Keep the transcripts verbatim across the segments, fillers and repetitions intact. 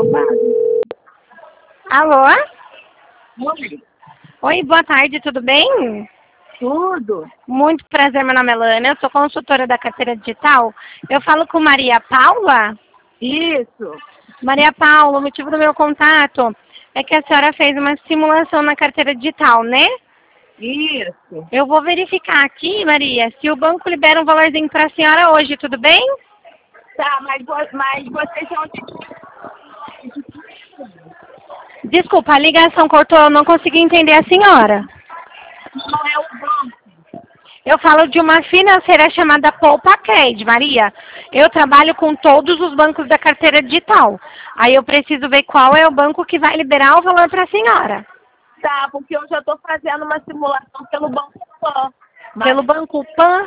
aprovado. Alô? Oi. Oi, boa tarde, tudo bem? Tudo. Muito prazer, meu nome é Lana, eu sou consultora da carteira digital. Eu falo com Maria Paula? Isso. Maria Paula, o motivo do meu contato é que a senhora fez uma simulação na carteira digital, né? Isso. Eu vou verificar aqui, Maria, se o banco libera um valorzinho para a senhora hoje, tudo bem? Tá, mas, vo- mas vocês são de... Desculpa, a ligação cortou, eu não consegui entender a senhora. Não é o banco. Eu falo de uma financeira chamada Poupa Cred, Maria. Eu trabalho com todos os bancos da carteira digital. Aí eu preciso ver qual é o banco que vai liberar o valor para a senhora. Tá, porque eu já estou fazendo uma simulação pelo Banco Pan. Mas... Pelo Banco Pan?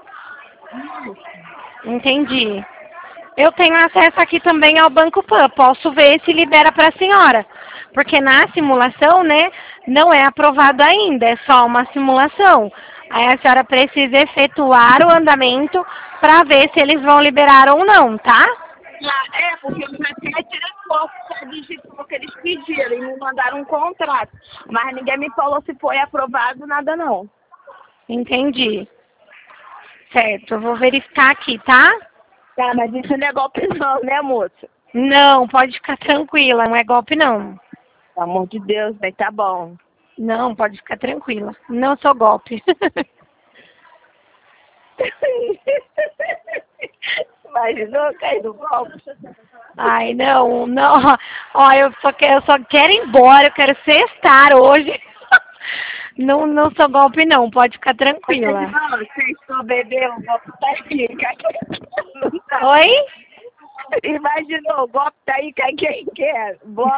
Entendi. Eu tenho acesso aqui também ao Banco Pan. Posso ver se libera para a senhora. Porque na simulação, né, não é aprovado ainda. É só uma simulação. Aí a senhora precisa efetuar o andamento para ver se eles vão liberar ou não, tá? Ah, é, porque eu já até tirei foto, já digitou o que eles pediram e me mandaram um contrato. Mas ninguém me falou se foi aprovado, nada não. Entendi. Certo, eu vou verificar aqui, tá? Tá, mas isso não é golpe não, né, moça? Não, pode ficar tranquila, não é golpe não. Pelo amor de Deus, vai tá bom. Não, pode ficar tranquila. Não sou golpe. Imaginou cair no golpe? Ai, não, não. Ó, eu só quero, eu só quero ir embora, eu quero sextar hoje. Não, não sou golpe não, pode ficar tranquila. Vocês estão bebendo, o golpe tá aqui. Não tá. Oi? Imaginou, o golpe tá aí, cai quem quer. Bora.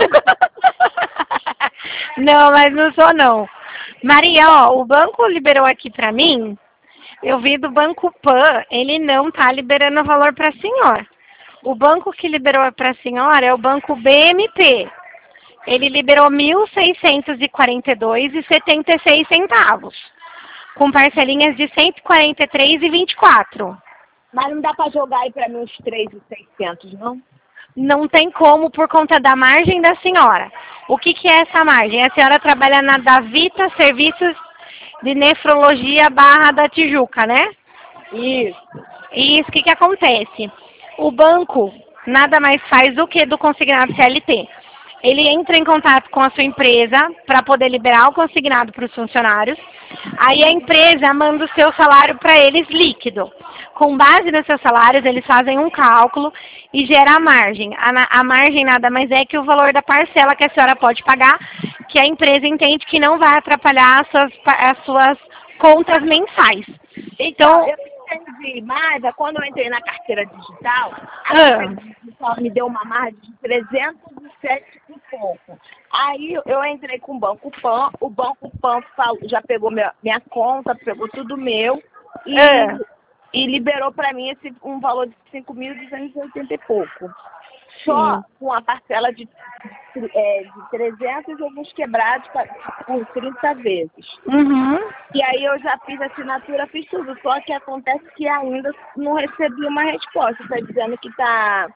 Não, mas não sou não. Maria, ó, o banco liberou aqui pra mim. Eu vi do Banco Pan, ele não tá liberando o valor pra senhora. O banco que liberou para a senhora é o Banco B M P. Ele liberou mil seiscentos e quarenta e dois reais e setenta e seis centavos, com parcelinhas de cento e quarenta e três reais e vinte e quatro. Mas não dá pra jogar aí pra mim uns três mil e seiscentos, não? Não tem como por conta da margem da senhora. O que, que é essa margem? A senhora trabalha na Davita Serviços de Nefrologia Barra da Tijuca, né? Isso. Isso, o que, que acontece? O banco nada mais faz do que do consignado C L T. Ele entra em contato com a sua empresa para poder liberar o consignado para os funcionários. Aí a empresa manda o seu salário para eles líquido. Com base nos seus salários, eles fazem um cálculo e gera a margem. A, a margem nada mais é que o valor da parcela que a senhora pode pagar, que a empresa entende que não vai atrapalhar as suas, as suas contas mensais. Então, eu entendi, mas quando eu entrei na carteira digital, a Ah. carteira digital me deu uma margem de trezentos e sete e pouco. Aí eu entrei com o Banco Pan, o Banco Pan falou, já pegou minha, minha conta, pegou tudo meu e, Ah. e liberou para mim esse, um valor de cinco mil duzentos e oitenta e pouco. Só Sim. com a parcela de, é, de trezentos e alguns quebrados pra- por trinta vezes. Uhum. E aí eu já fiz a assinatura, fiz tudo, só que acontece que ainda não recebi uma resposta, tá dizendo que tá,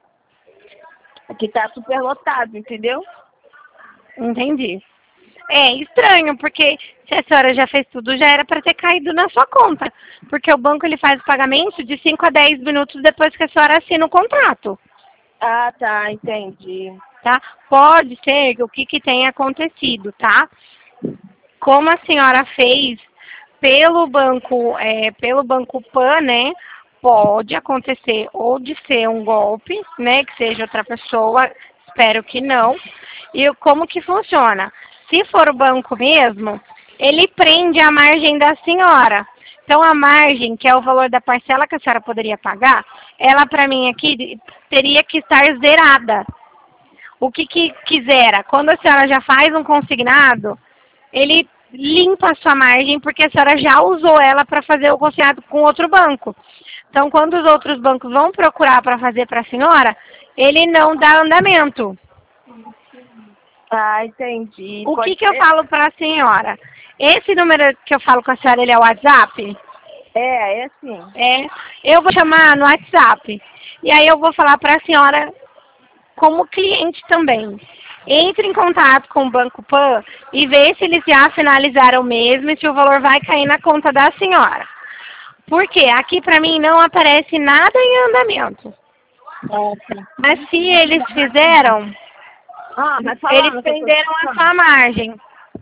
que tá superlotado, entendeu? Entendi. É estranho, porque se a senhora já fez tudo, já era para ter caído na sua conta. Porque o banco ele faz o pagamento de cinco a dez minutos depois que a senhora assina o contrato. Ah, tá, entendi. Tá? Pode ser que o que, que tenha acontecido, tá? Como a senhora fez pelo banco, é, pelo Banco Pan, né? Pode acontecer ou de ser um golpe, né? Que seja outra pessoa, espero que não. E como que funciona? Se for o banco mesmo, ele prende a margem da senhora. Então, a margem, que é o valor da parcela que a senhora poderia pagar, ela, para mim, aqui, teria que estar zerada. O que que quisera? Quando a senhora já faz um consignado, ele limpa a sua margem, porque a senhora já usou ela para fazer o consignado com outro banco. Então, quando os outros bancos vão procurar para fazer para a senhora, ele não dá andamento. Ah, entendi. O Pode que que eu ser? falo para a senhora? Esse número que eu falo com a senhora, ele é o WhatsApp? É, é assim. É. Eu vou chamar no WhatsApp. E aí eu vou falar para a senhora como cliente também. Entre em contato com o Banco Pan e vê se eles já finalizaram mesmo e se o valor vai cair na conta da senhora. Porque aqui para mim não aparece nada em andamento. Nossa. Mas se eles fizeram, Ah, mas eles falando, prenderam a sua margem.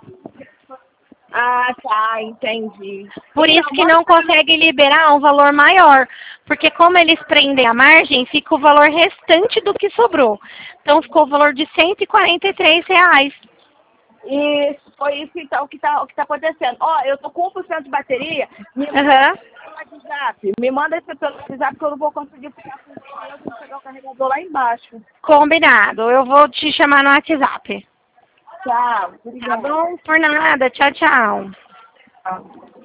Ah, tá, entendi. Por Então, isso que não manda- consegue liberar um valor maior. Porque como eles prendem a margem, fica o valor restante do que sobrou. Então ficou o valor de cento e quarenta e três reais. Isso, foi isso então que tá, o que tá acontecendo. Ó, eu tô com um por cento de bateria, me manda Aham. pelo WhatsApp. Me manda isso pelo WhatsApp que eu não vou conseguir ficar com o eu vou pegar o carregador lá embaixo. Combinado. Eu vou te chamar no WhatsApp. Tchau, Tá obrigada. bom? Por nada. Tchau, tchau. Tchau.